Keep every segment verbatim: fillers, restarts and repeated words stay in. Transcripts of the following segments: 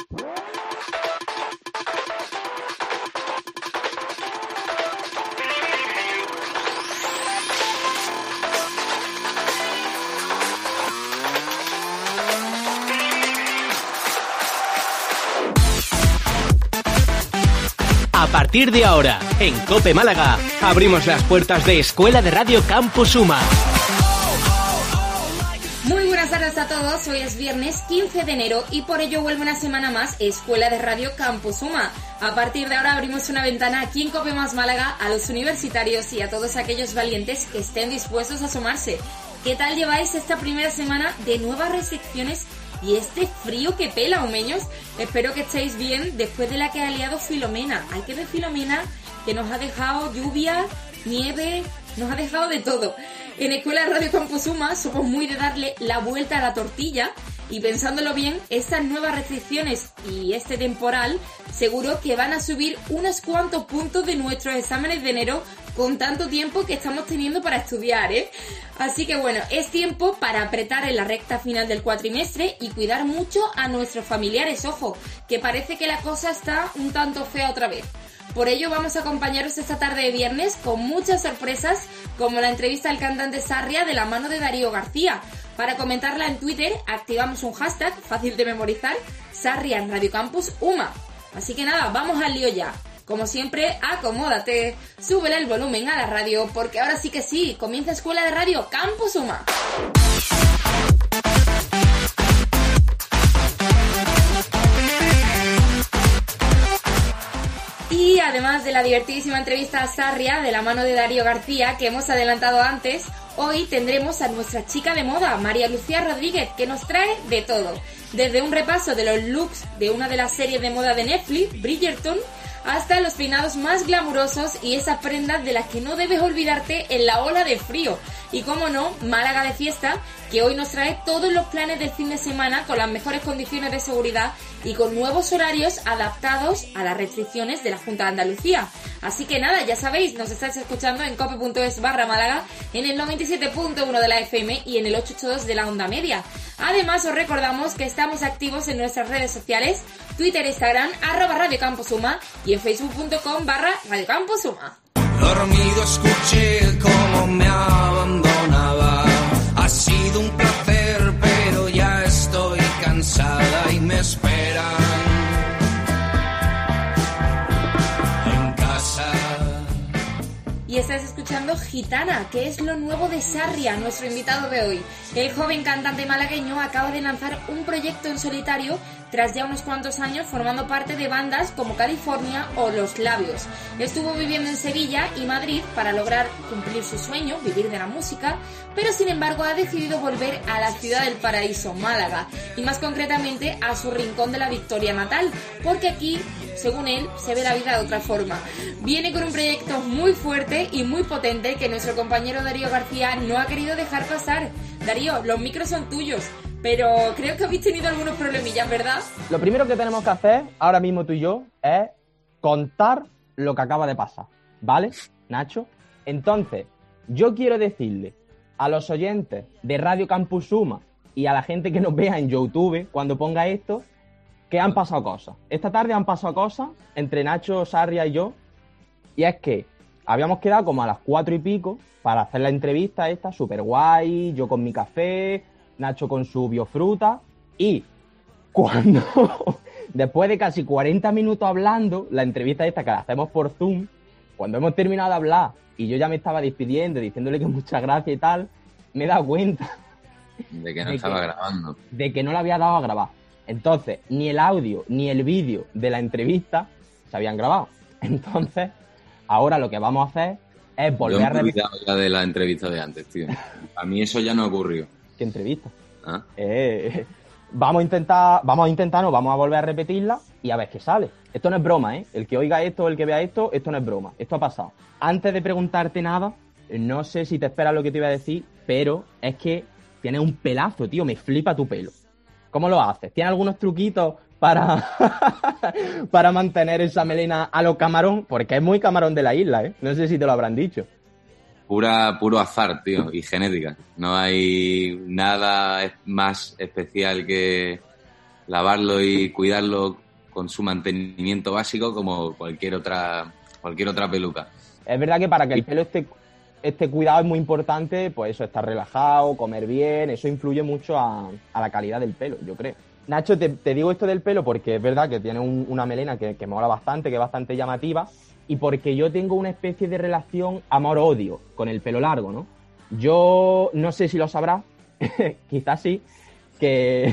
A partir de ahora, en COPE Málaga, abrimos las puertas de Escuela de Radio Campus Uma. Muy buenas tardes a todos, hoy es viernes quince de enero y por ello vuelve una semana más Escuela de Radio Campus Uma. A partir de ahora abrimos una ventana aquí en COPE Más Málaga a los universitarios y a todos aquellos valientes que estén dispuestos a sumarse. ¿Qué tal lleváis esta primera semana de nuevas restricciones y este frío que pela, humeños? Espero que estéis bien después de la que ha liado Filomena. Hay que ver Filomena, que nos ha dejado lluvia, nieve, nos ha dejado de todo. En Escuela de Radio Campus Uma somos muy de darle la vuelta a la tortilla y pensándolo bien, estas nuevas restricciones y este temporal seguro que van a subir unos cuantos puntos de nuestros exámenes de enero con tanto tiempo que estamos teniendo para estudiar, ¿eh? Así que bueno, es tiempo para apretar en la recta final del cuatrimestre y cuidar mucho a nuestros familiares, ojo, que parece que la cosa está un tanto fea otra vez. Por ello vamos a acompañaros esta tarde de viernes con muchas sorpresas, como la entrevista al cantante Sarria de la mano de Darío García. Para comentarla en Twitter activamos un hashtag fácil de memorizar, Sarria en Radio Campus Uma. Así que nada, vamos al lío ya. Como siempre, acomódate, súbele el volumen a la radio, porque ahora sí que sí, comienza Escuela de Radio Campus Uma. Y además de la divertidísima entrevista a Sarria de la mano de Darío García que hemos adelantado antes, hoy tendremos a nuestra chica de moda, María Lucía Rodríguez, que nos trae de todo. Desde un repaso de los looks de una de las series de moda de Netflix, Bridgerton, hasta los peinados más glamurosos y esas prendas de las que no debes olvidarte en la ola de frío. Y como no, Málaga de fiesta, que hoy nos trae todos los planes del fin de semana con las mejores condiciones de seguridad y con nuevos horarios adaptados a las restricciones de la Junta de Andalucía. Así que nada, ya sabéis, nos estáis escuchando en cope.es barra Málaga, en el noventa y siete punto uno de la F M y en el ochocientos ochenta y dos de la onda media. Además, os recordamos que estamos activos en nuestras redes sociales, Twitter e Instagram, arroba Radio Campus Uma y en facebook.com barra Radio Campus Uma. Dormido escuché cómo me abandonaba. Ha sido un placer, pero ya estoy cansada y me esperan en casa. Y estás escuchando Gitana, que es lo nuevo de Sarria, nuestro invitado de hoy. El joven cantante malagueño acaba de lanzar un proyecto en solitario tras ya unos cuantos años formando parte de bandas como California o Los Labios. Estuvo viviendo en Sevilla y Madrid para lograr cumplir su sueño, vivir de la música, pero sin embargo ha decidido volver a la ciudad del paraíso, Málaga, y más concretamente a su rincón de la Victoria natal, porque aquí, según él, se ve la vida de otra forma. Viene con un proyecto muy fuerte y muy potente que nuestro compañero Darío García no ha querido dejar pasar. Darío, los micros son tuyos, pero creo que habéis tenido algunos problemillas, ¿verdad? Lo primero que tenemos que hacer, ahora mismo tú y yo, es contar lo que acaba de pasar, ¿vale, Nacho? Entonces, yo quiero decirle a los oyentes de Radio Campus Uma y a la gente que nos vea en YouTube cuando ponga esto, que han pasado cosas. Esta tarde han pasado cosas entre Nacho, Sarria y yo, y es que habíamos quedado como a las cuatro y pico para hacer la entrevista esta, súper guay, yo con mi café, Nacho con su biofruta, y cuando, después de casi cuarenta minutos hablando, la entrevista esta que la hacemos por Zoom, cuando hemos terminado de hablar y yo ya me estaba despidiendo, diciéndole que muchas gracias y tal, me he dado cuenta de que no de estaba que, grabando. De que no le había dado a grabar. Entonces, ni el audio ni el vídeo de la entrevista se habían grabado. Entonces, ahora lo que vamos a hacer es volver yo a revisar. Ya de la entrevista de antes, tío. A mí eso ya no ocurrió. ¿Qué entrevista? ¿Ah? Eh, vamos a intentar, vamos a intentar, no, vamos a volver a repetirla y a ver qué sale. Esto no es broma, ¿eh? El que oiga esto, el que vea esto, esto no es broma. Esto ha pasado. Antes de preguntarte nada, no sé si te esperas lo que te iba a decir, pero es que tienes un pelazo, tío. Me flipa tu pelo. ¿Cómo lo haces? ¿Tienes algunos truquitos para, para mantener esa melena a lo camarón? Porque es muy camarón de la isla, ¿eh? No sé si te lo habrán dicho. Pura, puro azar, tío, y genética. No hay nada más especial que, lavarlo y cuidarlo con su mantenimiento básico como cualquier otra cualquier otra peluca. Es verdad que para que el pelo esté, esté cuidado es muy importante, pues eso, estar relajado, comer bien, eso influye mucho a, a la calidad del pelo, yo creo. Nacho, te, te digo esto del pelo porque es verdad que tiene un, una melena que, que mola bastante, que es bastante llamativa, y porque yo tengo una especie de relación amor-odio con el pelo largo, ¿no? Yo no sé si lo sabrás, quizás sí, que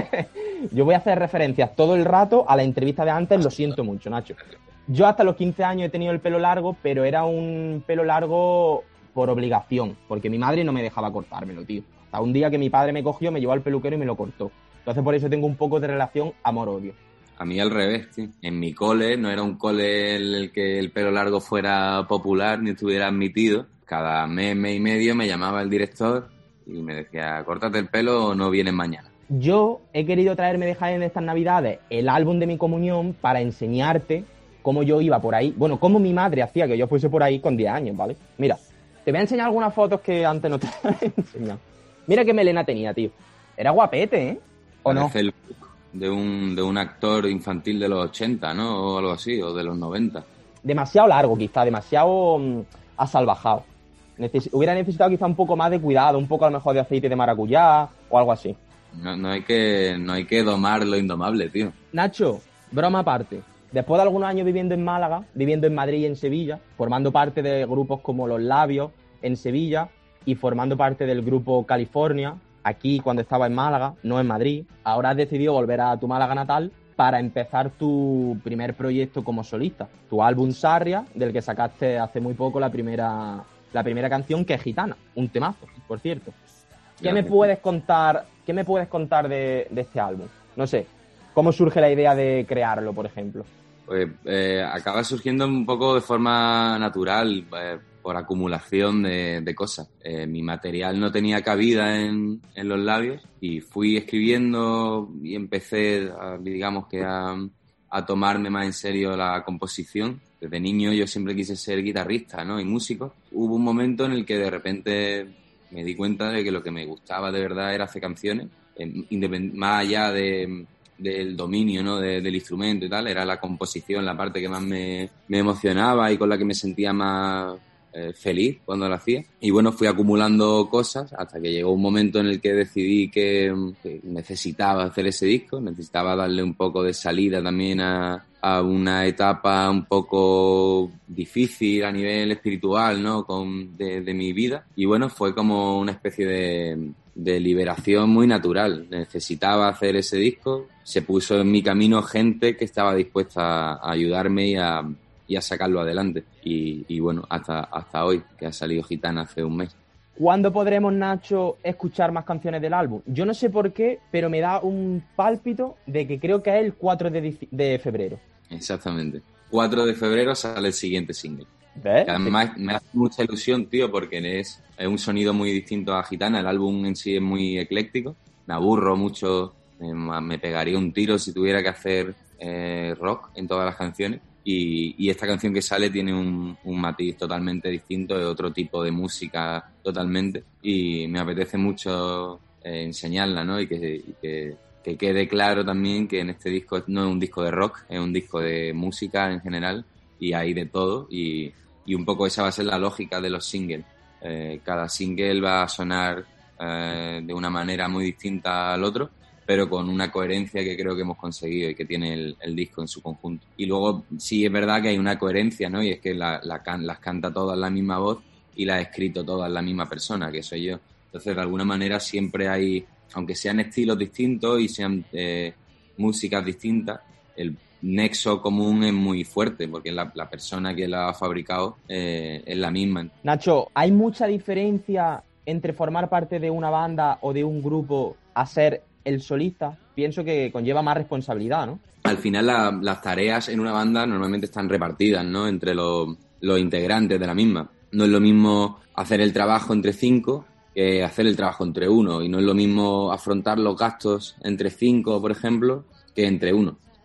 yo voy a hacer referencias todo el rato a la entrevista de antes, lo siento mucho, Nacho. Yo hasta los quince años he tenido el pelo largo, pero era un pelo largo por obligación, porque mi madre no me dejaba cortármelo, tío. Hasta un día que mi padre me cogió, me llevó al peluquero y me lo cortó. Entonces por eso tengo un poco de relación amor-odio. A mí al revés, tío. En mi cole no era un cole en el que el pelo largo fuera popular ni estuviera admitido. Cada mes, mes y medio me llamaba el director y me decía, córtate el pelo o no vienes mañana. Yo he querido traerme de Jaén estas navidades el álbum de mi comunión para enseñarte cómo yo iba por ahí. Bueno, cómo mi madre hacía que yo fuese por ahí con diez años, ¿vale? Mira, te voy a enseñar algunas fotos que antes no te he enseñado. Mira qué melena tenía, tío. Era guapete, ¿eh? ¿O no? El look de un, de un actor infantil de los ochenta, ¿no? O algo así, o de los noventa. Demasiado largo, quizá, demasiado um, asalvajado. Neces- hubiera necesitado quizá un poco más de cuidado, un poco a lo mejor de aceite de maracuyá o algo así. No, no hay que, no hay que domar lo indomable, tío. Nacho, broma aparte. Después de algunos años viviendo en Málaga, viviendo en Madrid y en Sevilla, formando parte de grupos como Los Labios en Sevilla y formando parte del grupo California, aquí cuando estaba en Málaga, no en Madrid, ahora has decidido volver a tu Málaga natal para empezar tu primer proyecto como solista, tu álbum Sarria, del que sacaste hace muy poco la primera, la primera canción, que es Gitana, un temazo, por cierto. ¿Qué me puedes contar, qué me puedes contar de, de este álbum? No sé, ¿cómo surge la idea de crearlo, por ejemplo? Pues eh, acaba surgiendo un poco de forma natural, eh, por acumulación de, de cosas. Eh, mi material no tenía cabida en, en Los Labios y fui escribiendo y empecé, a, digamos que a, a tomarme más en serio la composición. Desde niño yo siempre quise ser guitarrista, ¿no? Y músico. Hubo un momento en el que de repente me di cuenta de que lo que me gustaba de verdad era hacer canciones, eh, independ- más allá de... del dominio, ¿no? de, del instrumento y tal, era la composición la parte que más me, me emocionaba y con la que me sentía más eh, feliz cuando lo hacía. Y bueno, fui acumulando cosas hasta que llegó un momento en el que decidí que, que necesitaba hacer ese disco, necesitaba darle un poco de salida también a, a una etapa un poco difícil a nivel espiritual, ¿no? Con, de, de mi vida. Y bueno, fue como una especie de... de liberación muy natural. Necesitaba hacer ese disco, se puso en mi camino gente que estaba dispuesta a ayudarme y a, y a sacarlo adelante. Y, y bueno, hasta, hasta hoy, que ha salido Gitana hace un mes. ¿Cuándo podremos, Nacho, escuchar más canciones del álbum? Yo no sé por qué, pero me da un pálpito de que creo que es el cuatro de febrero. Exactamente. cuatro de febrero sale el siguiente single. ¿Ves? Que además me hace mucha ilusión, tío, porque es, es un sonido muy distinto a Gitana. El álbum en sí es muy ecléctico. Me aburro mucho, me, me pegaría un tiro si tuviera que hacer eh, rock en todas las canciones. Y, y esta canción que sale tiene un, un matiz totalmente distinto, es otro tipo de música totalmente. Y me apetece mucho eh, enseñarla, ¿no? Y que, y que, que quede claro también que en este disco no es un disco de rock, es un disco de música en general. Y hay de todo. Y, y un poco esa va a ser la lógica de los singles. Eh, cada single va a sonar eh, de una manera muy distinta al otro, pero con una coherencia que creo que hemos conseguido y que tiene el, el disco en su conjunto. Y luego sí es verdad que hay una coherencia, ¿no? Y es que la, la can, las canta todas la misma voz y las ha escrito todas la misma persona, que soy yo. Entonces, de alguna manera siempre hay, aunque sean estilos distintos y sean eh, músicas distintas, el nexo común es muy fuerte, porque la, la persona que la ha fabricado eh, es la misma. Nacho, ¿hay mucha diferencia entre formar parte de una banda o de un grupo a ser el solista? Pienso que conlleva más responsabilidad, ¿no? Al final la, las tareas en una banda normalmente están repartidas, ¿no? Entre los, los integrantes de la misma. No es lo mismo hacer el trabajo entre cinco que hacer el trabajo entre uno, y no es lo mismo afrontar los gastos entre cinco, por ejemplo, que entre uno.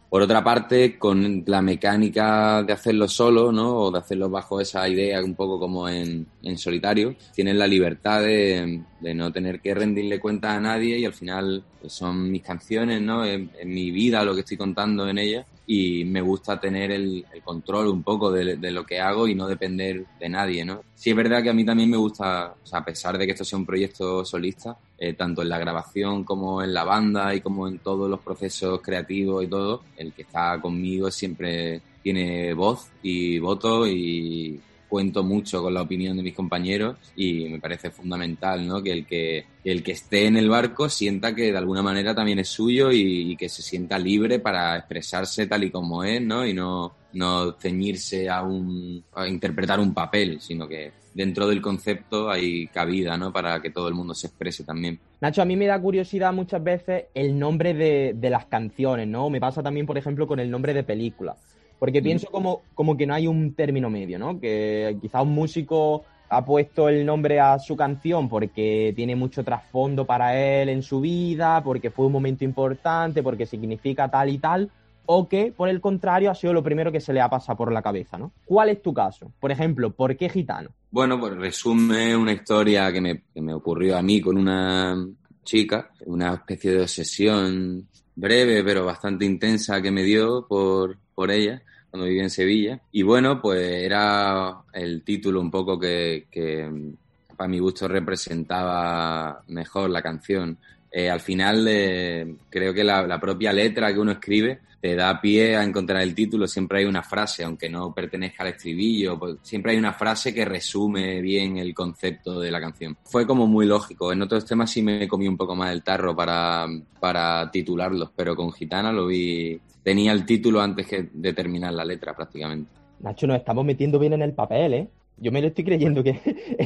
Por otra parte, con la mecánica de hacerlo solo, ¿no? O de hacerlo bajo esa idea un poco como en, en solitario, tienes la libertad de, de no tener que rendirle cuentas a nadie y al final pues, son mis canciones, ¿no? Es, es mi vida lo que estoy contando en ellas y me gusta tener el, el control un poco de, de lo que hago y no depender de nadie, ¿no? Sí es verdad que a mí también me gusta, o sea, a pesar de que esto sea un proyecto solista, eh, tanto en la grabación como en la banda y como en todos los procesos creativos y todo, el que está conmigo siempre tiene voz y voto y cuento mucho con la opinión de mis compañeros y me parece fundamental, ¿no? Que el que, el que esté en el barco sienta que de alguna manera también es suyo y, y que se sienta libre para expresarse tal y como es, ¿no? Y no, no ceñirse a, un, a interpretar un papel, sino que dentro del concepto hay cabida, ¿no? Para que todo el mundo se exprese también. Nacho, a mí me da curiosidad muchas veces el nombre de, de las canciones, ¿no? Me pasa también, por ejemplo, con el nombre de películas. Porque pienso como, como que no hay un término medio, ¿no? Que quizá un músico ha puesto el nombre a su canción porque tiene mucho trasfondo para él en su vida, porque fue un momento importante, porque significa tal y tal, o que, por el contrario, ha sido lo primero que se le ha pasado por la cabeza, ¿no? ¿Cuál es tu caso? Por ejemplo, ¿por qué Gitano? Bueno, pues resume una historia que me, que me ocurrió a mí con una chica, una especie de obsesión breve pero bastante intensa que me dio por, por ella cuando vivía en Sevilla. Y bueno, pues era el título un poco que, que para mi gusto representaba mejor la canción. Eh, al final eh, creo que la, la propia letra que uno escribe te da pie a encontrar el título. Siempre hay una frase, aunque no pertenezca al estribillo, pues siempre hay una frase que resume bien el concepto de la canción. Fue como muy lógico. En otros temas sí me comí un poco más el tarro para, para titularlos, pero con Gitana lo vi... Tenía el título antes que de terminar la letra prácticamente. Nacho, nos estamos metiendo bien en el papel, ¿eh? Yo me lo estoy creyendo que...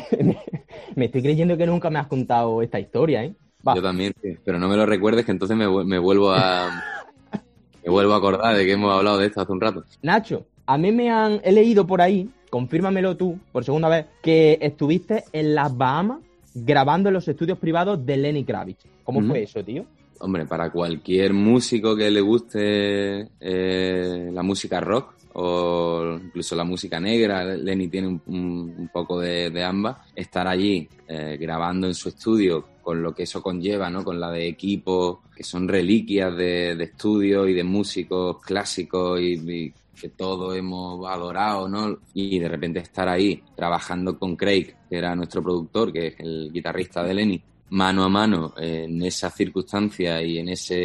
me estoy creyendo que nunca me has contado esta historia, ¿eh? Va. Yo también, sí, pero no me lo recuerdes que entonces me, me vuelvo a... me vuelvo a acordar de que hemos hablado de esto hace un rato. Nacho, a mí me han... He leído por ahí, confírmamelo tú, por segunda vez, que estuviste en las Bahamas grabando en los estudios privados de Lenny Kravitz. ¿Cómo uh-huh. fue eso, tío? Hombre, para cualquier músico que le guste eh, la música rock o incluso la música negra, Lenny tiene un, un, un poco de, de ambas, estar allí eh, grabando en su estudio con lo que eso conlleva, ¿no? Con la de equipos que son reliquias de, de estudio y de músicos clásicos y, y que todos hemos adorado, ¿no? Y de repente estar ahí trabajando con Craig, que era nuestro productor, que es el guitarrista de Lenny, mano a mano en esa circunstancia y en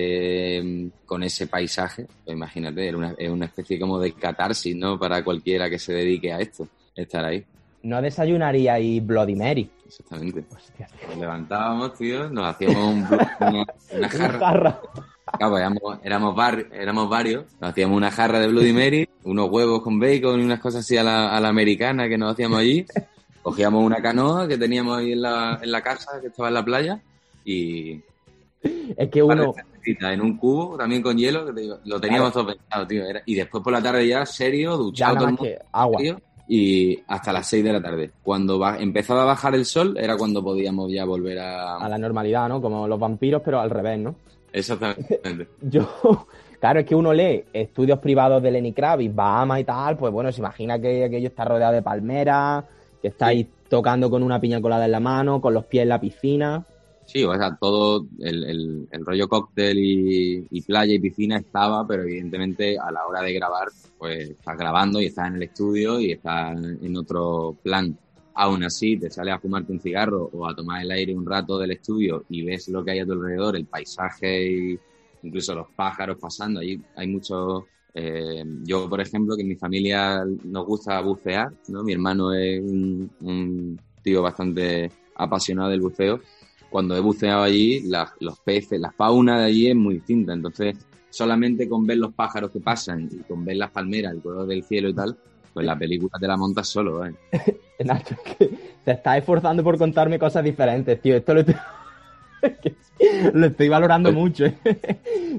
ese con ese paisaje, pues imagínate, era una, es una especie como de catarsis, ¿no? Para cualquiera que se dedique a esto, estar ahí. No desayunaría ahí Bloody Mary. Exactamente. Hostia, tío. Nos levantábamos, tío, nos hacíamos un, una, una jarra. Una jarra. Claro, éramos, éramos, bar, éramos varios, nos hacíamos una jarra de Bloody Mary, unos huevos con bacon y unas cosas así a la, a la americana que nos hacíamos allí. Cogíamos una canoa que teníamos ahí en la, en la casa, que estaba en la playa, y... Es que uno... En un cubo, también con hielo, que te digo, lo teníamos claro. todo pensado, tío. Era, y después por la tarde ya, serio, duchado todo el mundo, agua. Serio, y hasta las seis de la tarde. Cuando va, empezaba a bajar el sol, era cuando podíamos ya volver a... A la normalidad, ¿no? Como los vampiros, pero al revés, ¿no? Exactamente. Yo... Claro, es que uno lee estudios privados de Lenny Kravitz, Bahamas y tal, pues bueno, se imagina que aquello está rodeado de palmeras... que estáis sí. tocando con una piña colada en la mano, con los pies en la piscina. Sí, o sea, todo el, el, el rollo cóctel y, y playa y piscina estaba, pero evidentemente a la hora de grabar, pues estás grabando y estás en el estudio y estás en otro plan. Aún así, te sales a fumarte un cigarro o a tomar el aire un rato del estudio y ves lo que hay a tu alrededor, el paisaje y incluso los pájaros pasando. Allí hay muchos... Eh, yo, por ejemplo, que en mi familia nos gusta bucear, ¿no? Mi hermano es un, un tío bastante apasionado del buceo. Cuando he buceado allí, la, los peces, la fauna de allí es muy distinta. Entonces, solamente con ver los pájaros que pasan y con ver las palmeras, el color del cielo y tal, pues la película te la montas solo, ¿eh? Nacho, es que te estás esforzando por contarme cosas diferentes, tío. Esto lo estoy, lo estoy valorando mucho, ¿eh?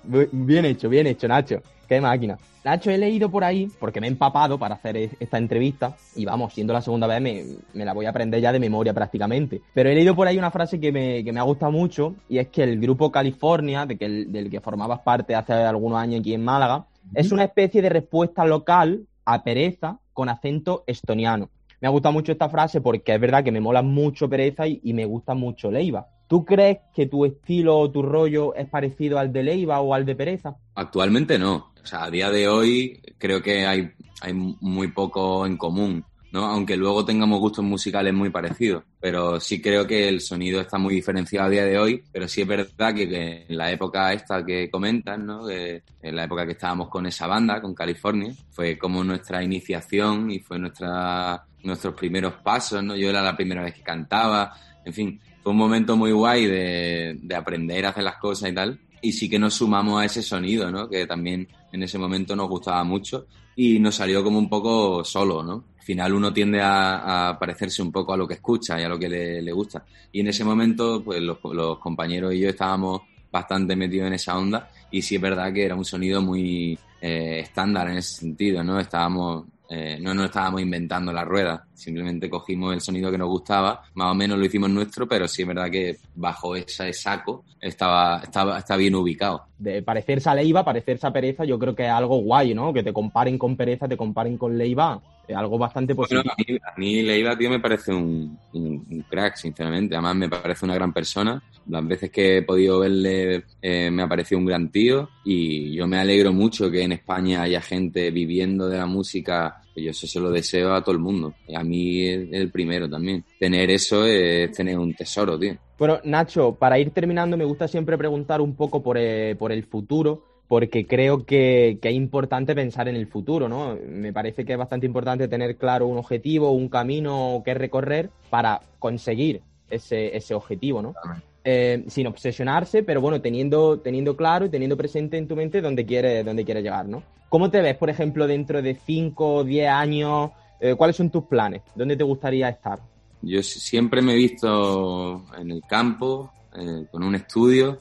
Bien hecho, bien hecho, Nacho. Qué máquina. Nacho, he leído por ahí, porque me he empapado para hacer esta entrevista, y vamos, siendo la segunda vez, me, me la voy a aprender ya de memoria prácticamente. Pero he leído por ahí una frase que me, que me ha gustado mucho, y es que el grupo California, de que el, del que formabas parte hace algunos años aquí en Málaga, es una especie de respuesta local a Pereza con acento estoniano. Me ha gustado mucho esta frase porque es verdad que me mola mucho Pereza y, y me gusta mucho Leiva. ¿Tú crees que tu estilo o tu rollo es parecido al de Leiva o al de Pereza? Actualmente no. O sea, a día de hoy creo que hay, hay muy poco en común, ¿no? Aunque luego tengamos gustos musicales muy parecidos. Pero sí creo que el sonido está muy diferenciado a día de hoy. Pero sí es verdad que, que en la época esta que comentan, ¿no? Que en la época que estábamos con esa banda, con California, fue como nuestra iniciación y fue nuestra nuestros primeros pasos, ¿no? Yo era la primera vez que cantaba. En fin, fue un momento muy guay de, de aprender a hacer las cosas y tal. Y sí que nos sumamos a ese sonido, ¿no? Que también en ese momento nos gustaba mucho y nos salió como un poco solo, ¿no? Al final uno tiende a, a parecerse un poco a lo que escucha y a lo que le, le gusta. Y en ese momento, pues los, los compañeros y yo estábamos bastante metidos en esa onda y sí es verdad que era un sonido muy eh, estándar en ese sentido, ¿no? Estábamos... Eh, no nos estábamos inventando la rueda, simplemente cogimos el sonido que nos gustaba, más o menos lo hicimos nuestro, pero sí es verdad que bajo ese saco estaba, estaba, está bien ubicado. De parecerse a Leiva, parecerse a Pereza, yo creo que es algo guay, ¿no? Que te comparen con Pereza, te comparen con Leiva, es algo bastante positivo. Bueno, a, mí, a mí Leiva, tío, me parece un, un, un crack, sinceramente. Además, me parece una gran persona. Las veces que he podido verle eh, me ha parecido un gran tío y yo me alegro mucho que en España haya gente viviendo de la música. Yo eso se lo deseo a todo el mundo. Y a mí es el primero también. Tener eso es tener un tesoro, tío. Bueno, Nacho, para ir terminando me gusta siempre preguntar un poco por, eh, por el futuro, porque creo que, que es importante pensar en el futuro, ¿no? Me parece que es bastante importante tener claro un objetivo, un camino que recorrer para conseguir ese, ese objetivo, ¿no? Eh, sin obsesionarse, pero bueno, teniendo, teniendo claro y teniendo presente en tu mente dónde quieres, dónde quieres llegar, ¿no? ¿Cómo te ves, por ejemplo, dentro de cinco o diez años? Eh, ¿Cuáles son tus planes? ¿Dónde te gustaría estar? Yo siempre me he visto en el campo, eh, con un estudio,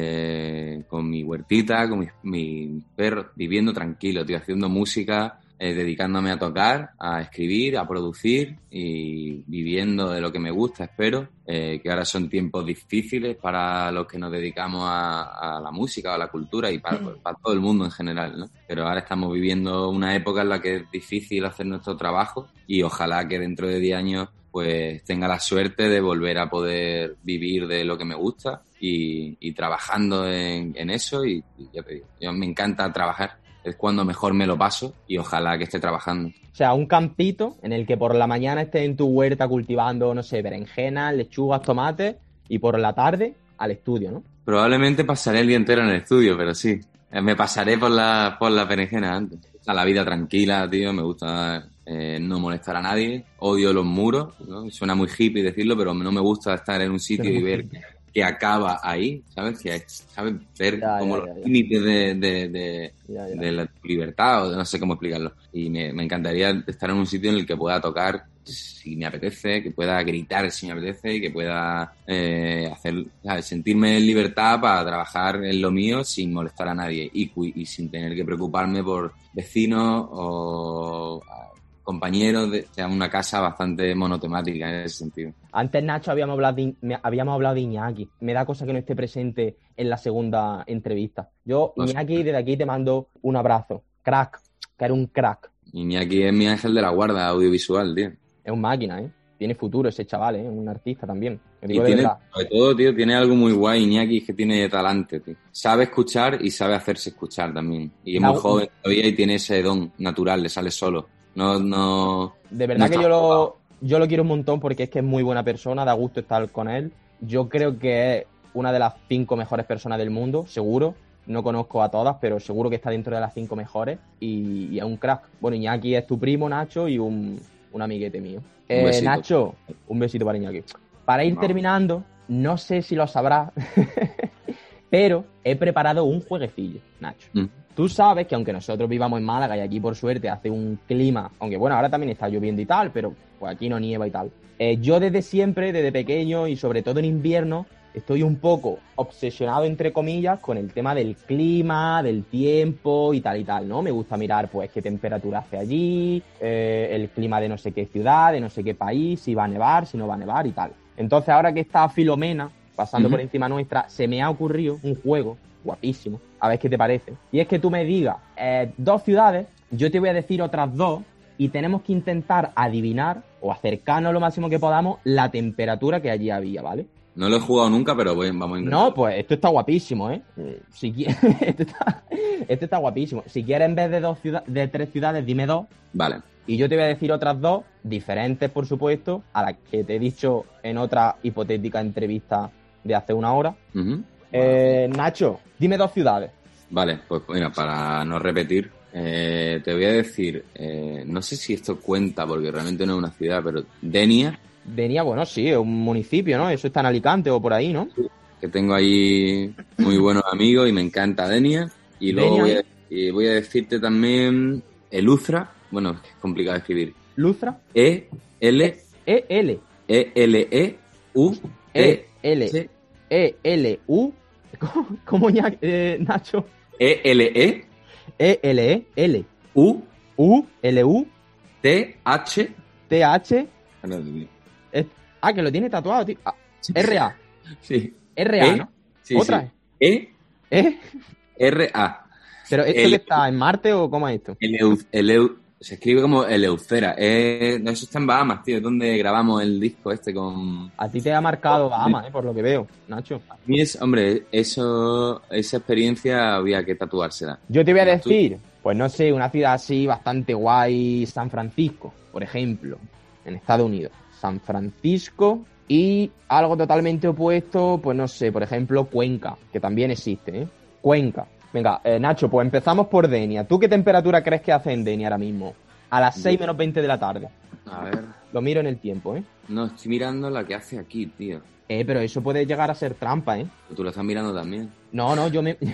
eh, con mi huertita, con mis mi perros, viviendo tranquilo, tío, haciendo música, eh, dedicándome a tocar, a escribir, a producir y viviendo de lo que me gusta, espero. Eh, que ahora son tiempos difíciles para los que nos dedicamos a, a la música, a la cultura y para, para todo el mundo en general, ¿no? Pero ahora estamos viviendo una época en la que es difícil hacer nuestro trabajo y ojalá que dentro de diez años pues tenga la suerte de volver a poder vivir de lo que me gusta y, y trabajando en, en eso y, y ya te digo, yo me encanta trabajar. Es cuando mejor me lo paso y ojalá que esté trabajando. O sea, un campito en el que por la mañana estés en tu huerta cultivando, no sé, berenjenas, lechugas, tomates y por la tarde al estudio, ¿no? Probablemente pasaré el día entero en el estudio, pero sí. Me pasaré por la, por las berenjenas antes. O sea, la vida tranquila, tío, me gusta eh, no molestar a nadie. Odio los muros, ¿no? Suena muy hippie decirlo, pero no me gusta estar en un sitio y ver que acaba ahí, ¿sabes? Que, ¿sabes? Ver ya, como ya, los ya, límites de, de, de, ya, ya. de la libertad, o no sé cómo explicarlo. Y me, me encantaría estar en un sitio en el que pueda tocar si me apetece, que pueda gritar si me apetece y que pueda eh, hacer, ¿sabes? Sentirme en libertad para trabajar en lo mío sin molestar a nadie y, y sin tener que preocuparme por vecinos o compañeros, de, o sea, una casa bastante monotemática en ese sentido. Antes, Nacho, habíamos hablado, de, habíamos hablado de Iñaki. Me da cosa que no esté presente en la segunda entrevista. Yo, No sé. Iñaki, desde aquí te mando un abrazo. Crack, que era un crack. Iñaki es mi ángel de la guarda audiovisual, tío. Es un máquina, ¿eh? Tiene futuro ese chaval, ¿eh? Un artista también. Lo Y digo de tiene, verdad. sobre todo, tío, tiene algo muy guay, Iñaki, que tiene talante, tío. Sabe escuchar y sabe hacerse escuchar también. Y es Da muy un- joven todavía y tiene ese don natural, le sale solo. No, no... De verdad no que está yo lo, jugado. yo lo quiero un montón porque es que es muy buena persona, da gusto estar con él. Yo creo que es una de las cinco mejores personas del mundo, seguro. No conozco a todas, pero seguro que está dentro de las cinco mejores. Y, y es un crack. Bueno, Iñaki es tu primo, Nacho, y un, un amiguete mío. Eh, besito. Nacho, un besito para Iñaki. Para ir Vamos. terminando, no sé si lo sabrás, pero he preparado un jueguecillo, Nacho. Mm. Tú sabes que aunque nosotros vivamos en Málaga y aquí por suerte hace un clima, aunque bueno, ahora también está lloviendo y tal, pero pues aquí no nieva y tal. Eh, yo desde siempre, desde pequeño y sobre todo en invierno, estoy un poco obsesionado, entre comillas, con el tema del clima, del tiempo y tal y tal, ¿no? Me gusta mirar, pues, qué temperatura hace allí, eh, el clima de no sé qué ciudad, de no sé qué país, si va a nevar, si no va a nevar y tal. Entonces, ahora que está Filomena pasando uh-huh. por encima nuestra, se me ha ocurrido un juego guapísimo, a ver qué te parece. Y es que tú me digas eh, dos ciudades, yo te voy a decir otras dos, y tenemos que intentar adivinar o acercarnos lo máximo que podamos la temperatura que allí había, ¿vale? No lo he jugado nunca, pero voy, vamos a intentar. No, pues esto está guapísimo, ¿eh? Si quieres, esto, está, esto está guapísimo. Si quieres, en vez de dos ciudades, de tres ciudades, dime dos. Vale. Y yo te voy a decir otras dos, diferentes, por supuesto, a las que te he dicho en otra hipotética entrevista de hace una hora. Uh-huh. Eh, Nacho, dime dos ciudades. Vale, pues mira, para no repetir, eh, te voy a decir, eh, no sé si esto cuenta porque realmente no es una ciudad, pero Denia. Denia, bueno, sí, es un municipio, ¿no? Eso está en Alicante o por ahí, ¿no? Sí, que tengo ahí muy buenos amigos y me encanta Denia. Y luego Denia. Voy, a, y voy a decirte también Eluzra. Bueno, es complicado de escribir. ¿Luzra? E L E L E L E U E L E L U ¿Cómo, cómo ya, eh, Nacho? E L E E L E L U U L U T H T H Ah, no, no. Ah, que lo tiene tatuado, tío. Ah, R A Sí. R A, e, ¿no? Sí, ¿Otra? Sí. E ¿Eh? R A ¿Pero esto el, que está en Marte o cómo es esto? El, el, el, se escribe como Eleucera. Eh, eso está en Bahamas, tío. Es donde grabamos el disco este con... A ti te ha marcado Bahamas, eh, por lo que veo, Nacho. A mí es, hombre, eso, esa experiencia había que tatuársela. Yo te voy a decir, pues no sé, una ciudad así bastante guay, San Francisco, por ejemplo, en Estados Unidos. San Francisco y algo totalmente opuesto, pues no sé, por ejemplo, Cuenca, que también existe, ¿eh? Cuenca. Venga, eh, Nacho, pues empezamos por Denia. ¿Tú qué temperatura crees que hace en Denia ahora mismo? A las seis menos veinte de la tarde. A ver. Lo miro en el tiempo, ¿eh? No, estoy mirando la que hace aquí, tío. Eh, pero eso puede llegar a ser trampa, ¿eh? Tú lo estás mirando también. No, no, yo me...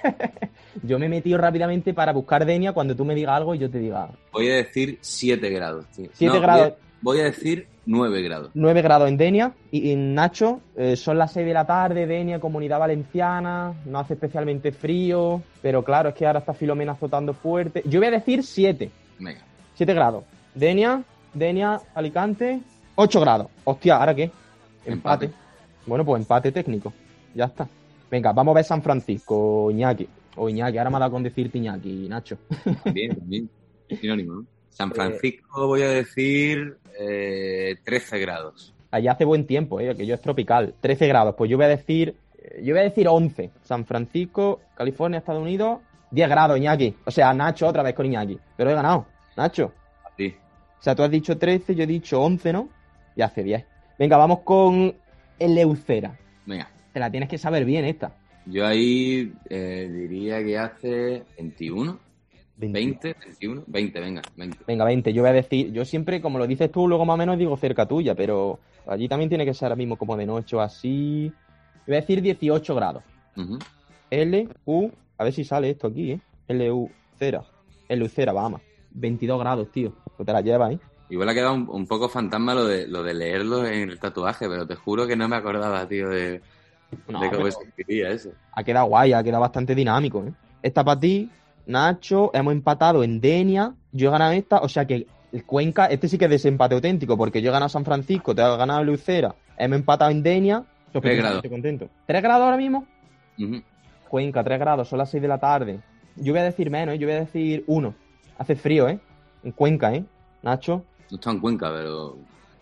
yo me he metido rápidamente para buscar Denia cuando tú me digas algo y yo te diga... Voy a decir siete grados, tío. siete no, grados. Voy a, voy a decir nueve grados. nueve grados en Denia. Y, y Nacho, eh, son las seis de la tarde, Denia, Comunidad Valenciana, no hace especialmente frío, pero claro, es que ahora está Filomena azotando fuerte. Yo voy a decir siete. Venga. siete grados. Denia, Denia, Alicante, ocho grados. Hostia, ¿ahora qué? Empate. Empate. Bueno, pues empate técnico. Ya está. Venga, vamos a ver San Francisco, Iñaki. O Iñaki, ahora me ha dado con decirte Iñaki, Nacho. Bien, bien. Sinónimo, ¿no? San Francisco voy a decir eh, trece grados. Allá hace buen tiempo, eh, que yo es tropical. trece grados, pues yo voy a decir yo voy a decir once. San Francisco, California, Estados Unidos, diez grados, Iñaki. O sea, Nacho otra vez con Iñaki. Pero he ganado, Nacho. A ti. O sea, tú has dicho trece, yo he dicho once, ¿no? Y hace diez. Venga, vamos con Eleucera. Venga. Te la tienes que saber bien esta. Yo ahí eh, diría que hace veintiuno. veinte, veintiuno, veinte, venga, veinte. Venga, veinte, yo voy a decir, yo siempre, como lo dices tú, luego más o menos digo cerca tuya, pero allí también tiene que ser ahora mismo como de noche o así. Voy a decir dieciocho grados. Uh-huh. L, U, a ver si sale esto aquí, ¿eh? L, U, cera. L, U, cera, Bahamas. veintidós grados, tío. Pues te la llevas, ¿eh? Igual ha quedado un, un poco fantasma lo de lo de leerlo en el tatuaje, pero te juro que no me acordaba, tío, de, no, de cómo se escribía eso. Ha quedado guay, ha quedado bastante dinámico, ¿eh? Esta para ti, Nacho, hemos empatado en Denia, yo he ganado esta, o sea que el Cuenca, este sí que es desempate auténtico, porque yo he ganado San Francisco, te has ganado Lucera, hemos empatado en Denia, tres grados. Contento. ¿Tres grados ahora mismo? Uh-huh. Cuenca, tres grados, son las seis de la tarde. Yo voy a decir menos, ¿eh? Yo voy a decir uno. Hace frío, ¿eh? En Cuenca, ¿eh? Nacho. No está en Cuenca, pero...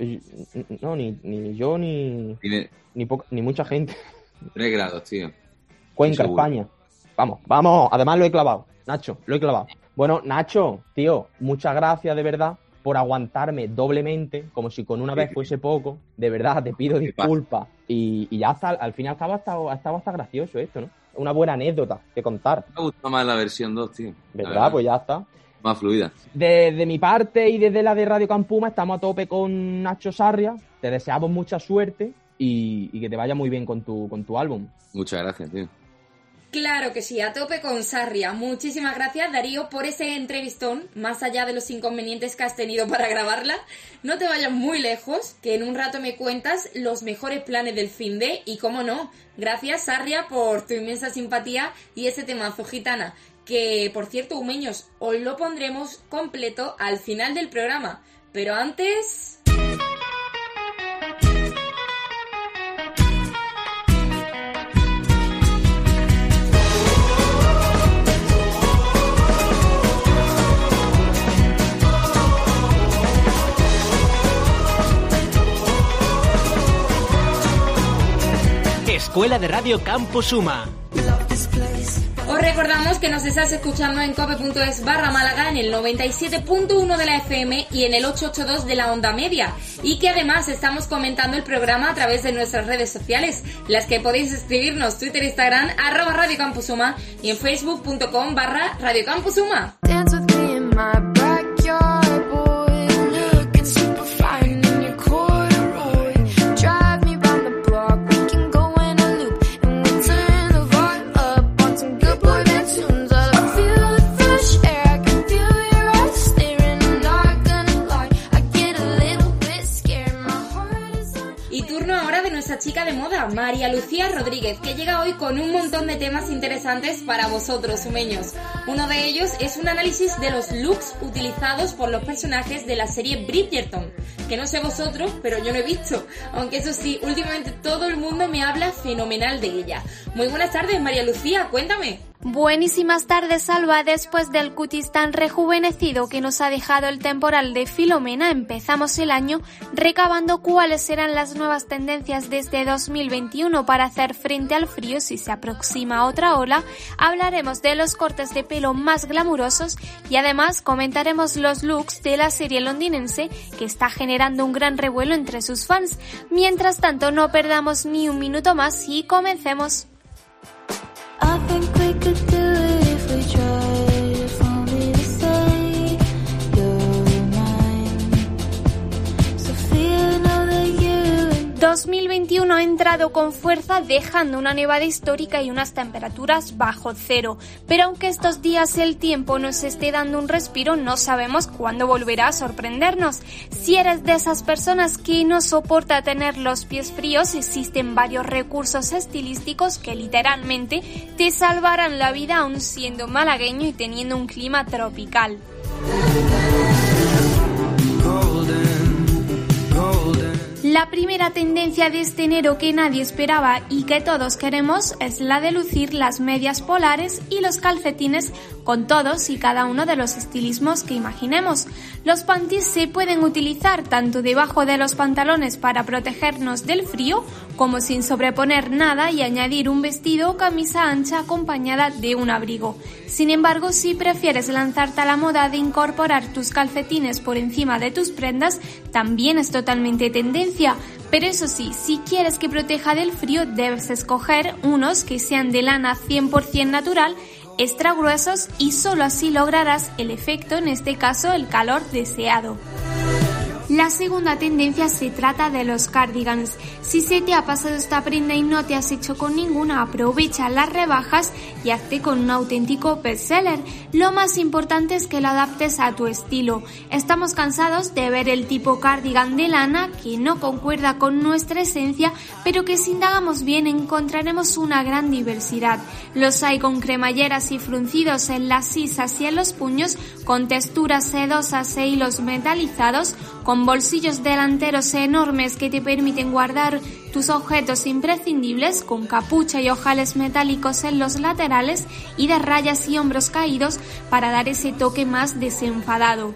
No, ni, ni yo, ni... Tiene... Ni, poca, ni mucha gente. Tres grados, tío. Cuenca, España. Vamos, vamos. Además lo he clavado. Nacho, lo he clavado. Bueno, Nacho, tío, muchas gracias de verdad por aguantarme doblemente, como si con una vez fuese poco. De verdad, te pido disculpas. Y, y ya hasta, al fin y al cabo ha estado, ha estado hasta gracioso esto, ¿no? Una buena anécdota que contar. Me gusta más la versión dos, tío. ¿Verdad? verdad. Pues ya está. Más fluida. Desde mi parte y desde la de Radio Campuma estamos a tope con Nacho Sarria. Te deseamos mucha suerte y, y que te vaya muy bien con tu, con tu álbum. Muchas gracias, tío. Claro que sí, a tope con Sarria. Muchísimas gracias, Darío, por ese entrevistón, más allá de los inconvenientes que has tenido para grabarla. No te vayas muy lejos, que en un rato me cuentas los mejores planes del fin de, y cómo no, gracias, Sarria, por tu inmensa simpatía y ese temazo, Gitana, que, por cierto, humeños, os lo pondremos completo al final del programa. Pero antes... Escuela de Radio Campus Suma. Os recordamos que nos estás escuchando en cope.es barra Málaga, en el noventa y siete punto uno de la F M y en el ochocientos ochenta y dos de la onda media, y que además estamos comentando el programa a través de nuestras redes sociales, las que podéis escribirnos Twitter, Instagram, arroba Radio Campus Suma, y en facebook.com barra Radio Campus Suma. Chica de moda, María Lucía Rodríguez, que llega hoy con un montón de temas interesantes para vosotros, sumeños. Uno de ellos es un análisis de los looks utilizados por los personajes de la serie Bridgerton, que no sé vosotros, pero yo no he visto, aunque eso sí, últimamente todo el mundo me habla fenomenal de ella. Muy buenas tardes, María Lucía, cuéntame. Buenísimas tardes, Alba. Después del cutis tan rejuvenecido que nos ha dejado el temporal de Filomena, empezamos el año recabando cuáles serán las nuevas tendencias de este dos mil veintiuno para hacer frente al frío si se aproxima otra ola. Hablaremos de los cortes de pelo más glamurosos y además comentaremos los looks de la serie londinense que está generando un gran revuelo entre sus fans. Mientras tanto, no perdamos ni un minuto más y comencemos. I think we could do it if we tried. If only to say you're mine. Sophia, know that you. dos mil veintiuno ha entrado con fuerza, dejando una nevada histórica y unas temperaturas bajo cero. Pero aunque estos días el tiempo nos esté dando un respiro, no sabemos cuándo volverá a sorprendernos. Si eres de esas personas que no soporta tener los pies fríos, existen varios recursos estilísticos que literalmente te salvarán la vida aún siendo malagueño y teniendo un clima tropical. La primera tendencia de este enero que nadie esperaba y que todos queremos es la de lucir las medias polares y los calcetines con todos y cada uno de los estilismos que imaginemos. Los panties se pueden utilizar tanto debajo de los pantalones para protegernos del frío, como sin sobreponer nada y añadir un vestido o camisa ancha acompañada de un abrigo. Sin embargo, si prefieres lanzarte a la moda de incorporar tus calcetines por encima de tus prendas, también es totalmente tendencia. Pero eso sí, si quieres que proteja del frío, debes escoger unos que sean de lana cien por ciento natural, extra gruesos, y solo así lograrás el efecto, en este caso el calor deseado. La segunda tendencia se trata de los cardigans. Si se te ha pasado esta prenda y no te has hecho con ninguna, aprovecha las rebajas y hazte con un auténtico bestseller. Lo más importante es que lo adaptes a tu estilo. Estamos cansados de ver el tipo cardigan de lana que no concuerda con nuestra esencia, pero que si indagamos bien encontraremos una gran diversidad. Los hay con cremalleras y fruncidos en las sisas y en los puños, con texturas sedosas e hilos metalizados, con bolsillos delanteros enormes que te permiten guardar tus objetos imprescindibles, con capucha y ojales metálicos en los laterales y de rayas y hombros caídos para dar ese toque más desenfadado.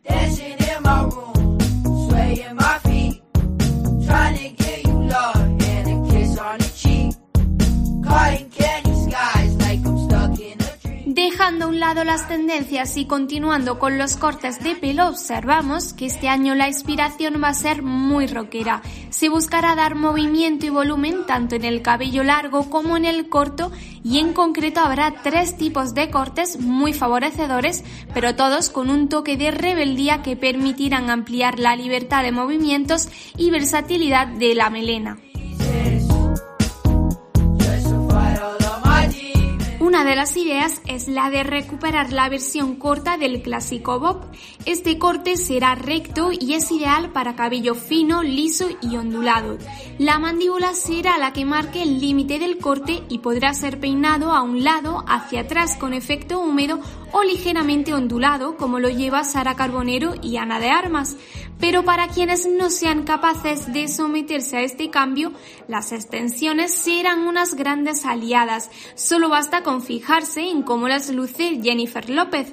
Dejando a un lado las tendencias y continuando con los cortes de pelo, observamos que este año la inspiración va a ser muy rockera. Se buscará dar movimiento y volumen tanto en el cabello largo como en el corto, y en concreto habrá tres tipos de cortes muy favorecedores, pero todos con un toque de rebeldía que permitirán ampliar la libertad de movimientos y versatilidad de la melena. de las ideas es la de recuperar la versión corta del clásico bob. Este corte será recto y es ideal para cabello fino, liso y ondulado. La mandíbula será la que marque el límite del corte y podrá ser peinado a un lado, hacia atrás con efecto húmedo o ligeramente ondulado, como lo lleva Sara Carbonero y Ana de Armas. Pero para quienes no sean capaces de someterse a este cambio, las extensiones serán unas grandes aliadas. Solo basta con fijarse en cómo las luce Jennifer López.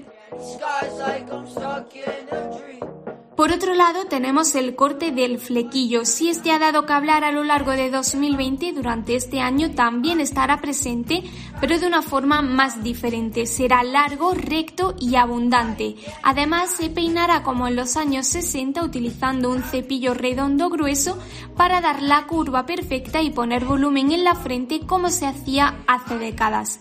Por otro lado, tenemos el corte del flequillo. Si este ha dado que hablar a lo largo de dos mil veinte, durante este año también estará presente, pero de una forma más diferente. Será largo, recto y abundante. Además, se peinará como en los años sesenta, utilizando un cepillo redondo grueso para dar la curva perfecta y poner volumen en la frente como se hacía hace décadas.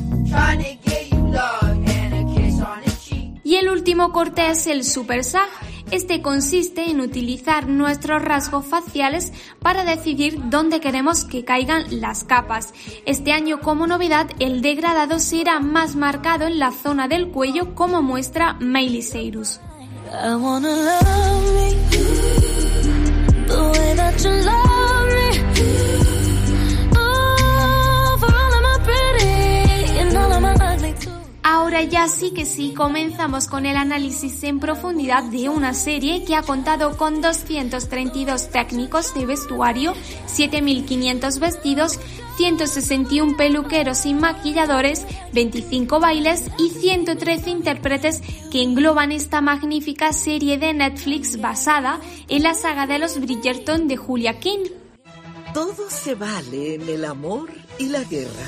Y el último corte es el Super Sag. Este consiste en utilizar nuestros rasgos faciales para decidir dónde queremos que caigan las capas. Este año, como novedad, el degradado será más marcado en la zona del cuello, como muestra Miley Cyrus. Ahora ya sí que sí, comenzamos con el análisis en profundidad de una serie que ha contado con doscientos treinta y dos técnicos de vestuario, siete mil quinientos vestidos, ciento sesenta y uno peluqueros y maquilladores, veinticinco bailes y ciento trece intérpretes que engloban esta magnífica serie de Netflix basada en la saga de los Bridgerton de Julia King. Todo se vale en el amor y la guerra.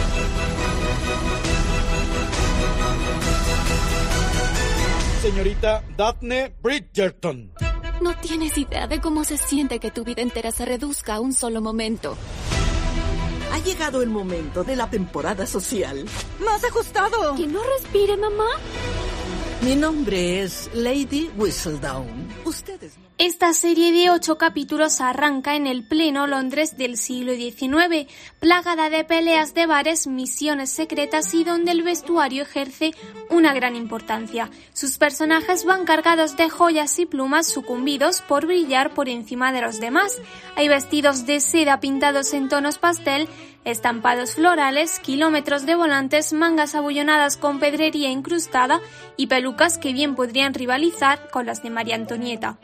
Señorita Daphne Bridgerton. No tienes idea de cómo se siente que tu vida entera se reduzca a un solo momento. Ha llegado el momento de la temporada social. ¡Más ajustado! ¿Que no respire, mamá? Mi nombre es Lady Whistledown. Ustedes no. Esta serie de ocho capítulos arranca en el pleno Londres del siglo diecinueve, plagada de peleas de bares, misiones secretas y donde el vestuario ejerce una gran importancia. Sus personajes van cargados de joyas y plumas, sucumbidos por brillar por encima de los demás. Hay vestidos de seda pintados en tonos pastel, estampados florales, kilómetros de volantes, mangas abullonadas con pedrería incrustada y pelucas que bien podrían rivalizar con las de María Antonieta.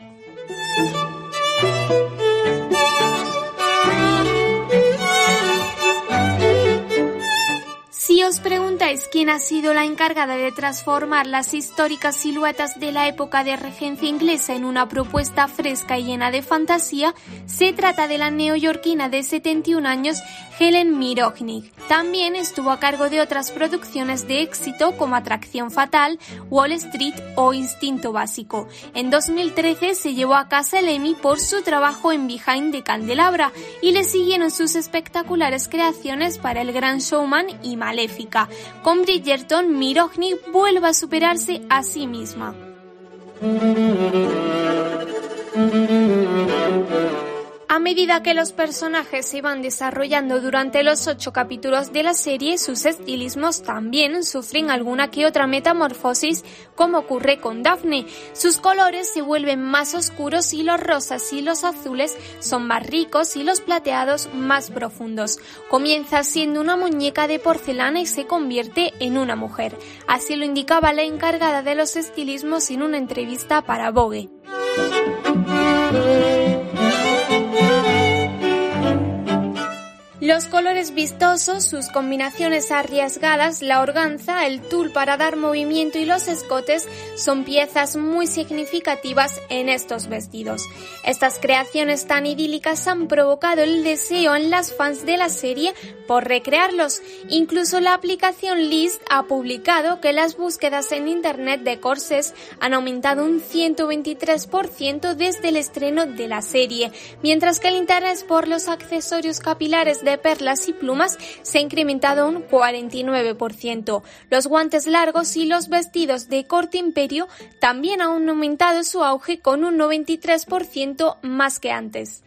Si os preguntáis quién ha sido la encargada de transformar las históricas siluetas de la época de regencia inglesa en una propuesta fresca y llena de fantasía, se trata de la neoyorquina de setenta y un años, Helen Mirojnick. También estuvo a cargo de otras producciones de éxito como Atracción Fatal, Wall Street o Instinto Básico. En dos mil trece se llevó a casa el Emmy por su trabajo en Behind the Candelabra y le siguieron sus espectaculares creaciones para El Gran Showman y Maléfica. Con Bridgerton, Mirojnick vuelve a superarse a sí misma. A medida que los personajes se van desarrollando durante los ocho capítulos de la serie, sus estilismos también sufren alguna que otra metamorfosis, como ocurre con Daphne. Sus colores se vuelven más oscuros y los rosas y los azules son más ricos y los plateados más profundos. Comienza siendo una muñeca de porcelana y se convierte en una mujer. Así lo indicaba la encargada de los estilismos en una entrevista para Vogue. Los colores vistosos, sus combinaciones arriesgadas, la organza, el tul para dar movimiento y los escotes son piezas muy significativas en estos vestidos. Estas creaciones tan idílicas han provocado el deseo en las fans de la serie por recrearlos. Incluso la aplicación List ha publicado que las búsquedas en internet de corsés han aumentado un ciento veintitrés por ciento desde el estreno de la serie, mientras que el interés por los accesorios capilares de perlas y plumas se ha incrementado un cuarenta y nueve por ciento. Los guantes largos y los vestidos de corte imperio también han aumentado su auge con un noventa y tres por ciento más que antes.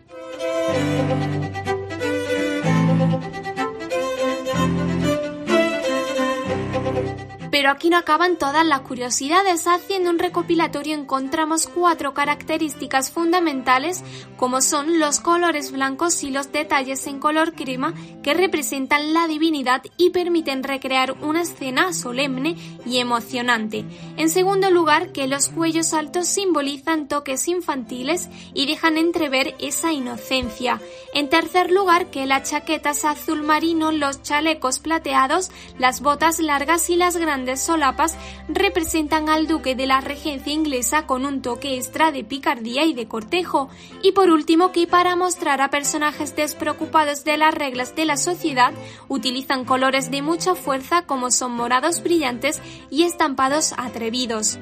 Pero aquí no acaban todas las curiosidades. Haciendo un recopilatorio encontramos cuatro características fundamentales, como son los colores blancos y los detalles en color crema que representan la divinidad y permiten recrear una escena solemne y emocionante. En segundo lugar, que los cuellos altos simbolizan toques infantiles y dejan entrever esa inocencia. En tercer lugar, que las chaquetas azul marino, los chalecos plateados, las botas largas y las grandes solapas representan al duque de la regencia inglesa con un toque extra de picardía y de cortejo. Y por último, que para mostrar a personajes despreocupados de las reglas de la sociedad utilizan colores de mucha fuerza como son morados brillantes y estampados atrevidos.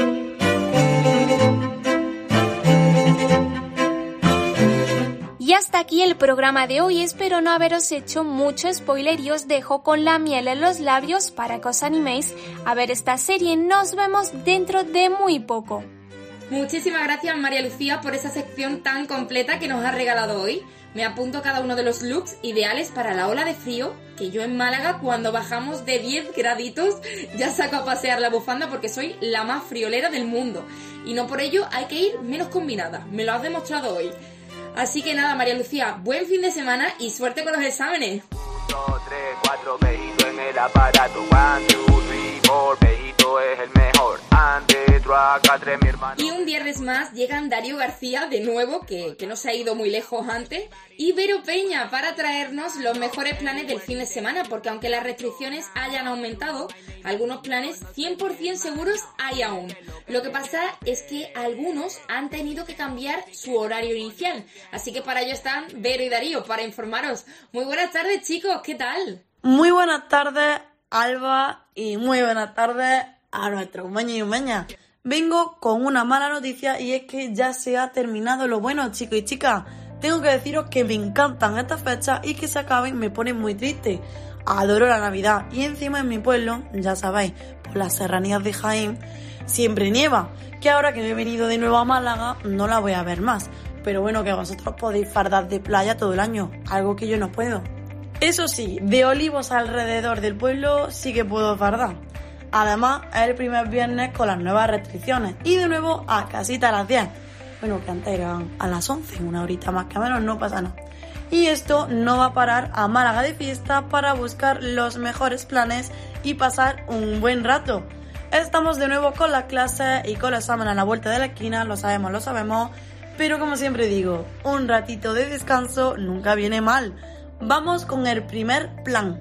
Y hasta aquí el programa de hoy. Espero no haberos hecho mucho spoiler y os dejo con la miel en los labios para que os animéis a ver esta serie. Nos vemos dentro de muy poco. Muchísimas gracias, María Lucía, por esa sección tan completa que nos has regalado hoy. Me apunto cada uno de los looks ideales para la ola de frío, que yo en Málaga, cuando bajamos de diez graditos, ya saco a pasear la bufanda porque soy la más friolera del mundo. Y no por ello hay que ir menos combinada, me lo has demostrado hoy. Así que nada, María Lucía, buen fin de semana y suerte con los exámenes. uno, tres, cuatro, Pejito en el aparato. one, two, three, four, Pejito es el mejor. Ante, truaca, tres, mi hermano. Y un viernes más llegan Darío García, de nuevo, que, que no se ha ido muy lejos antes, y Vero Peña para traernos los mejores planes del fin de semana, porque aunque las restricciones hayan aumentado, algunos planes cien por ciento seguros hay aún. Lo que pasa es que algunos han tenido que cambiar su horario inicial, así que para ello están Vero y Darío, para informaros. Muy buenas tardes, chicos, ¿qué tal? Muy buenas tardes, Alba, y muy buenas tardes a nuestros umeños y umeñas. Vengo con una mala noticia y es que ya se ha terminado lo bueno, chicos y chicas. Tengo que deciros que me encantan estas fechas y que se acaben me pone muy triste. Adoro la Navidad y encima en mi pueblo, ya sabéis, por las serranías de Jaén, siempre nieva, que ahora que me he venido de nuevo a Málaga no la voy a ver más. Pero bueno, que vosotros podéis fardar de playa todo el año, algo que yo no puedo. Eso sí, de olivos alrededor del pueblo sí que puedo fardar. Además, es el primer viernes con las nuevas restricciones y de nuevo a casita a las diez. Bueno, que antes eran a las once, una horita más que menos, no pasa nada. Y esto no va a parar a Málaga de fiesta para buscar los mejores planes y pasar un buen rato. Estamos de nuevo con las clases y con los exámenes a la vuelta de la esquina, lo sabemos, lo sabemos, pero como siempre digo, un ratito de descanso nunca viene mal. Vamos con el primer plan.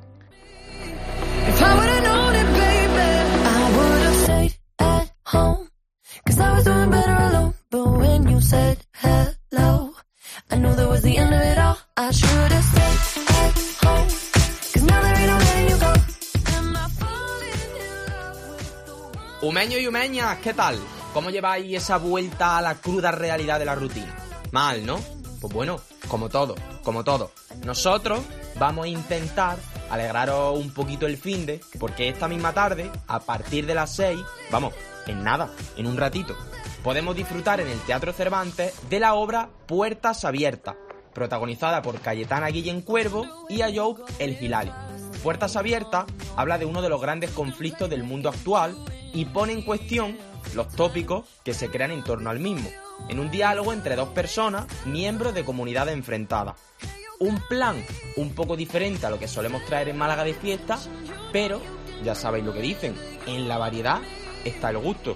Humeños y humeñas, ¿qué tal? ¿Cómo lleváis esa vuelta a la cruda realidad de la rutina? Mal, ¿no? Pues bueno, como todo, como todo. Nosotros vamos a intentar alegraros un poquito el finde, porque esta misma tarde, a partir de las seis, vamos, en nada, en un ratito, podemos disfrutar en el Teatro Cervantes de la obra Puertas Abiertas, protagonizada por Cayetana Guillén Cuervo y Ayoub El Hilali. Puertas Abiertas habla de uno de los grandes conflictos del mundo actual y pone en cuestión los tópicos que se crean en torno al mismo, en un diálogo entre dos personas, miembros de comunidades enfrentadas. Un plan un poco diferente a lo que solemos traer en Málaga de fiesta, pero ya sabéis lo que dicen, en la variedad está el gusto.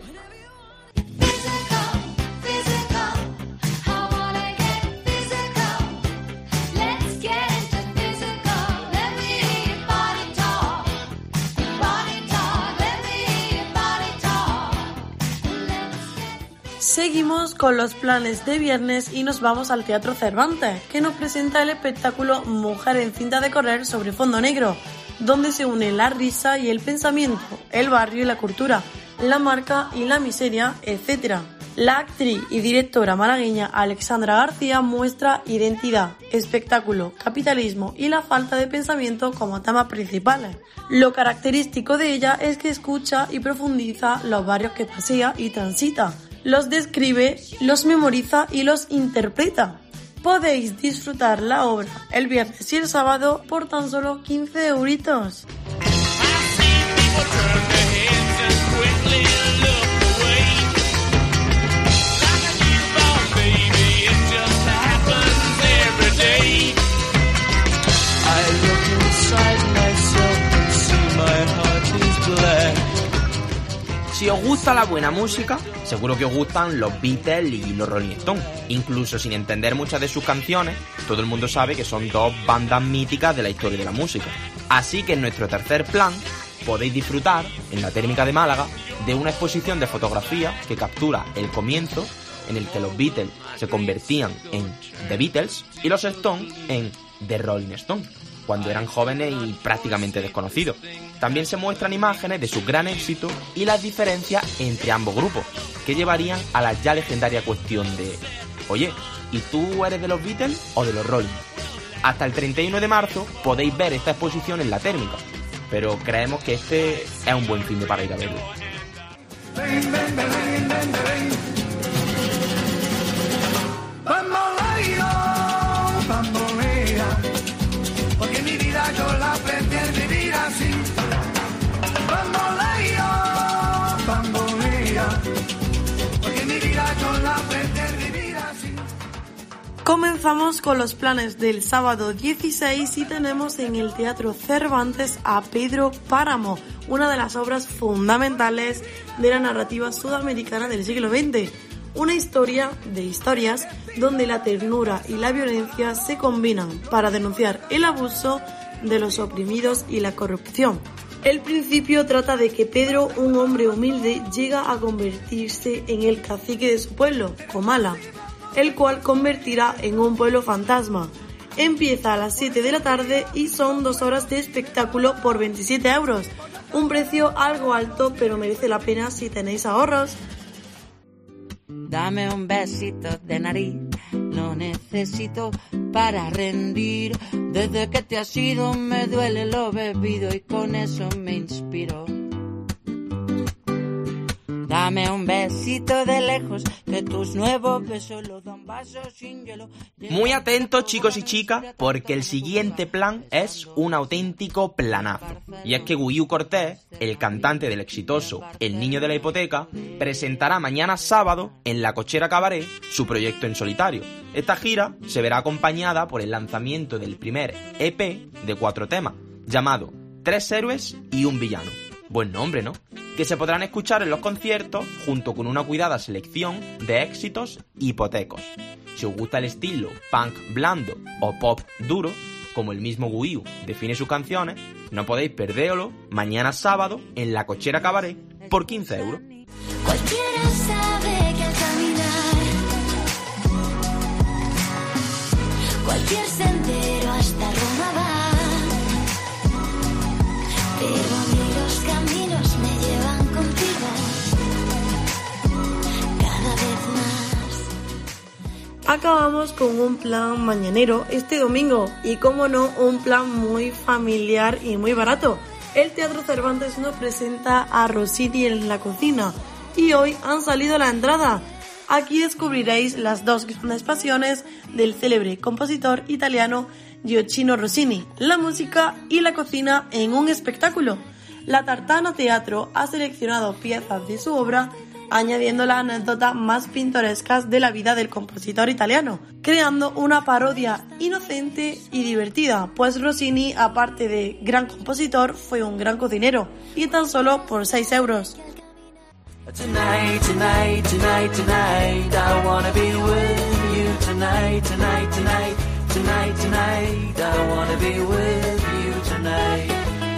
Seguimos con los planes de viernes y nos vamos al Teatro Cervantes, que nos presenta el espectáculo Mujer en cinta de correr sobre fondo negro, donde se unen la risa y el pensamiento, el barrio y la cultura, la marca y la miseria, etcétera. La actriz y directora malagueña Alexandra García muestra identidad, espectáculo, capitalismo y la falta de pensamiento como temas principales. Lo característico de ella es que escucha y profundiza los barrios que pasea y transita, los describe, los memoriza y los interpreta. Podéis disfrutar la obra el viernes y el sábado por tan solo quince euritos. Si os gusta la buena música, seguro que os gustan los Beatles y los Rolling Stones. Incluso sin entender muchas de sus canciones, todo el mundo sabe que son dos bandas míticas de la historia de la música. Así que en nuestro tercer plan podéis disfrutar, en la Térmica de Málaga, de una exposición de fotografía que captura el comienzo en el que los Beatles se convertían en The Beatles y los Stones en The Rolling Stones, cuando eran jóvenes y prácticamente desconocidos. También se muestran imágenes de su gran éxito y las diferencias entre ambos grupos, que llevarían a la ya legendaria cuestión de: oye, ¿y tú eres de los Beatles o de los Rolling? Hasta el treinta y uno de marzo podéis ver esta exposición en la Térmica, pero creemos que este es un buen fin de para ir a verlo. Bamboleo, bambolea, porque mi vida yo la pretendo vivir así. Bamboleo, bambolea, porque mi vida yo la pretendo vivir así. Comenzamos con los planes del sábado dieciséis y tenemos en el Teatro Cervantes a Pedro Páramo, una de las obras fundamentales de la narrativa sudamericana del siglo veinte. Una historia de historias donde la ternura y la violencia se combinan para denunciar el abuso de los oprimidos y la corrupción. El principio trata de que Pedro, un hombre humilde, llega a convertirse en el cacique de su pueblo, Comala, el cual convertirá en un pueblo fantasma. Empieza a las siete de la tarde y son dos horas de espectáculo por veintisiete euros. Un precio algo alto, pero merece la pena si tenéis ahorros. Dame un besito de nariz, lo necesito para rendir. Desde que te has ido me duele lo bebido y con eso me inspiro. Dame un besito de lejos, que tus nuevos besos los dan vasos sin hielo. Muy atentos, chicos y chicas, porque el siguiente plan es un auténtico planazo. Y es que Guiu Cortés, el cantante del exitoso El Niño de la Hipoteca, presentará mañana sábado en La Cochera Cabaret su proyecto en solitario. Esta gira se verá acompañada por el lanzamiento del primer E P de cuatro temas, llamado Tres héroes y un villano. Buen nombre, ¿no? Que se podrán escuchar en los conciertos junto con una cuidada selección de éxitos hipotecos. Si os gusta el estilo punk blando o pop duro, como el mismo Guiu define sus canciones, no podéis perderlo mañana sábado en La Cochera Cabaret por quince euros. Cualquiera sabe que al caminar cualquier sendero hasta Roma va, pero a mí los caminos me llevan contigo cada vez más. Acabamos con un plan mañanero este domingo y, como no, un plan muy familiar y muy barato. El Teatro Cervantes nos presenta a Rossini en la cocina y hoy han salido la entrada. Aquí descubriréis las dos grandes pasiones del célebre compositor italiano Gioachino Rossini, la música y la cocina en un espectáculo. La Tartana Teatro ha seleccionado piezas de su obra, añadiendo las anécdotas más pintorescas de la vida del compositor italiano, creando una parodia inocente y divertida, pues Rossini, aparte de gran compositor, fue un gran cocinero, y tan solo por seis euros. Tonight, tonight, tonight, tonight, I wanna be with you tonight, tonight, tonight, tonight, tonight, I wanna be with you tonight.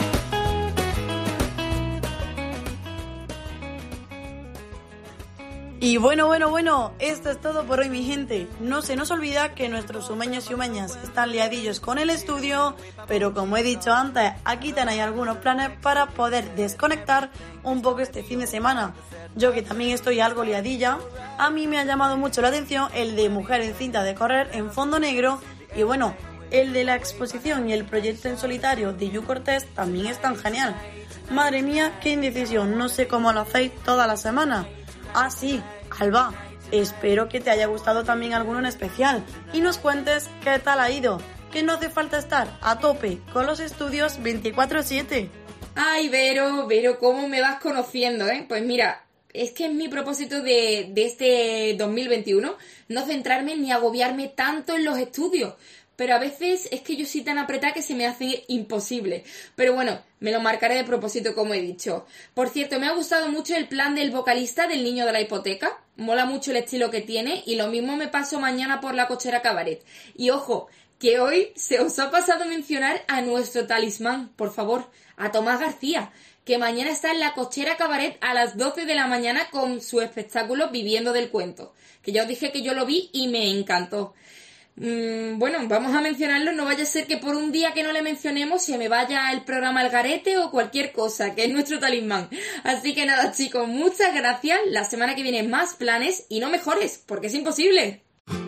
Y bueno, bueno, bueno, esto es todo por hoy, mi gente. No se nos olvida que nuestros humeños y humeñas están liadillos con el estudio, pero como he dicho antes, aquí tenéis algunos planes para poder desconectar un poco este fin de semana. Yo, que también estoy algo liadilla, a mí me ha llamado mucho la atención el de Mujer en cinta de correr en fondo negro, y bueno, el de la exposición y el proyecto en solitario de Guiu Cortés también es tan genial. Madre mía, qué indecisión, no sé cómo lo hacéis toda la semana. Ah, sí, Alba, espero que te haya gustado también alguno en especial y nos cuentes qué tal ha ido, que no hace falta estar a tope con los estudios veinticuatro siete. Ay, Vero, Vero, ¿cómo me vas conociendo, eh? Pues mira, es que es mi propósito de, de este dos mil veintiuno no centrarme ni agobiarme tanto en los estudios, pero a veces es que yo soy tan apretada que se me hace imposible. Pero bueno, me lo marcaré de propósito, como he dicho. Por cierto, me ha gustado mucho el plan del vocalista del Niño de la Hipoteca. Mola mucho el estilo que tiene y lo mismo me paso mañana por la Cochera Cabaret. Y ojo, que hoy se os ha pasado mencionar a nuestro talismán, por favor, a Tomás García, que mañana está en la Cochera Cabaret a las doce de la mañana con su espectáculo Viviendo del Cuento, que ya os dije que yo lo vi y me encantó. Mm, bueno, vamos a mencionarlo, no vaya a ser que por un día que no le mencionemos se me vaya el programa al garete o cualquier cosa, que es nuestro talismán. Así que nada, chicos, muchas gracias. La semana que viene más planes y no mejores, porque es imposible.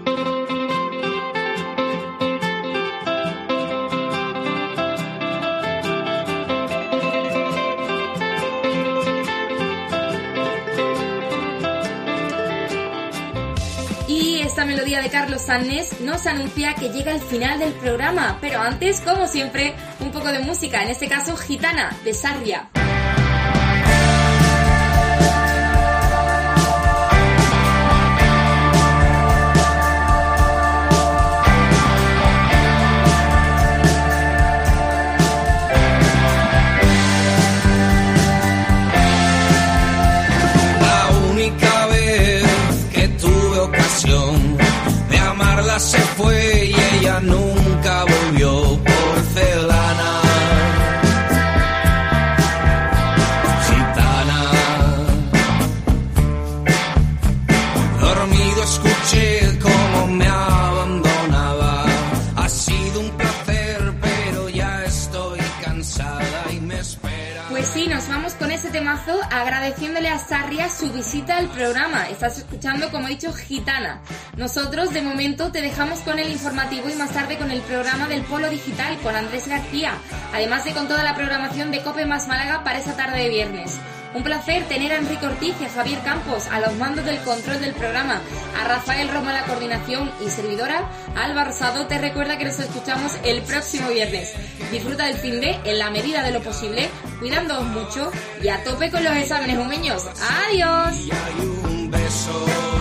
Esta melodía de Carlos Sarnes nos anuncia que llega el final del programa, pero antes, como siempre, un poco de música, en este caso Gitana, de Sarria. De amarla se fue y ella nunca volvió. Porcelana, gitana. Dormido escuché cómo me abandonaba. Ha sido un placer, pero ya estoy cansada y me espera. Pues sí, nos vamos con ese temazo agradeciéndole a Sarria su visita al programa. Estás escuchando, como he dicho, Gitana. Nosotros, de momento, te dejamos con el informativo y más tarde con el programa del Polo Digital con Andrés García. Además de con toda la programación de Cope Más Málaga para esa tarde de viernes. Un placer tener a Enrique Ortiz y a Javier Campos a los mandos del control del programa, a Rafael Roma a la coordinación y servidora, Alba Rosado te recuerda que nos escuchamos el próximo viernes. Disfruta del fin de, en la medida de lo posible, cuidándoos mucho y a tope con los exámenes humeños. ¡Adiós! Y hay un beso